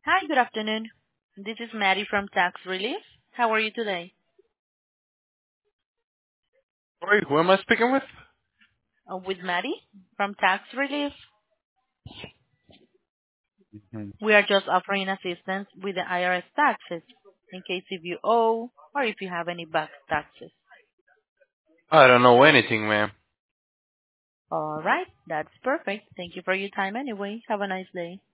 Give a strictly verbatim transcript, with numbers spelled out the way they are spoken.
Hi, good afternoon. This is Maddie from Tax Relief. How are you today? Sorry, who am I speaking with? Uh, with Maddie from Tax Relief. Hmm. We are just offering assistance with the I R S taxes in case if you owe or if you have any back taxes. I don't know anything, ma'am. All right, that's perfect. Thank you for your time anyway. Have a nice day.